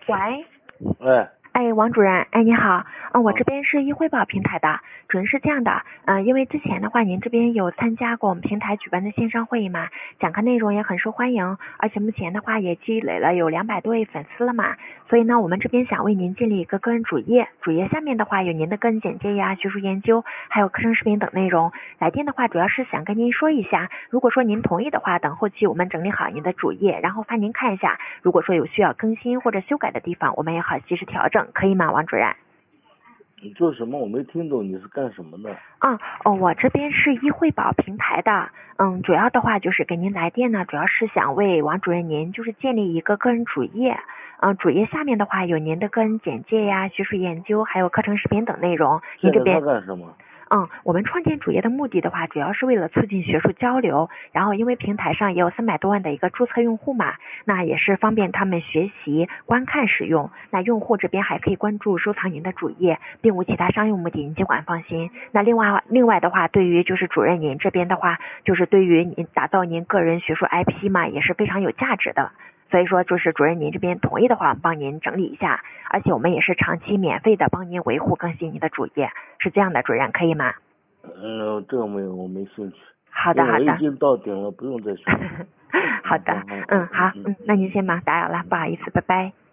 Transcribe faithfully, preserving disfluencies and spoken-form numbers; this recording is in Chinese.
喂， 哎， 哎，王主任，哎，你好，嗯，我啊这边是易汇报平台的，主任是这样的，嗯，因为之前的话，您这边有参加过我们平台举办的线上会议嘛，讲课内容也很受欢迎，而且目前的话也积累了有两百多位粉丝了嘛，所以呢，我们这边想为您建立一个个人主页，主页下面的话有您的个人简介呀、学术研究，还有课程视频等内容。来电的话，主要是想跟您说一下，如果说您同意的话，等后期我们整理好您的主页，然后发您看一下，如果说有需要更新或者修改的地方，我们也好及时调整，可以吗，王主任？ 你做什么？我没听懂，你是干什么的？ 嗯，哦，我这边是易汇报平台的，嗯，主要的话就是给您来电呢，主要是想为王主任您就是建立一个个人主页，嗯，主页下面的话有您的个人简介呀、学术研究，还有课程视频等内容，您现在这边他干什么？ 嗯，我们创建主页的目的的话，主要是为了促进学术交流，然后因为平台上也有三百多万的一个注册用户嘛，那也是方便他们学习、观看、使用。那用户这边还可以关注、收藏您的主页，并无其他商用目的，您尽管放心。那另外另外的话，对于就是主任您这边的话，就是对于您打造您个人学术 I P 嘛，也是非常有价值的。所以说，就是主任您这边同意的话，帮您整理一下，而且我们也是长期免费的帮您维护更新您的主页，是这样的，主任可以吗？ 嗯，这个没有，我没兴趣。 好的，好的。 因为我已经到顶了，不用再学。 好的，嗯，好，嗯，那您先忙，打扰了，不好意思，拜拜。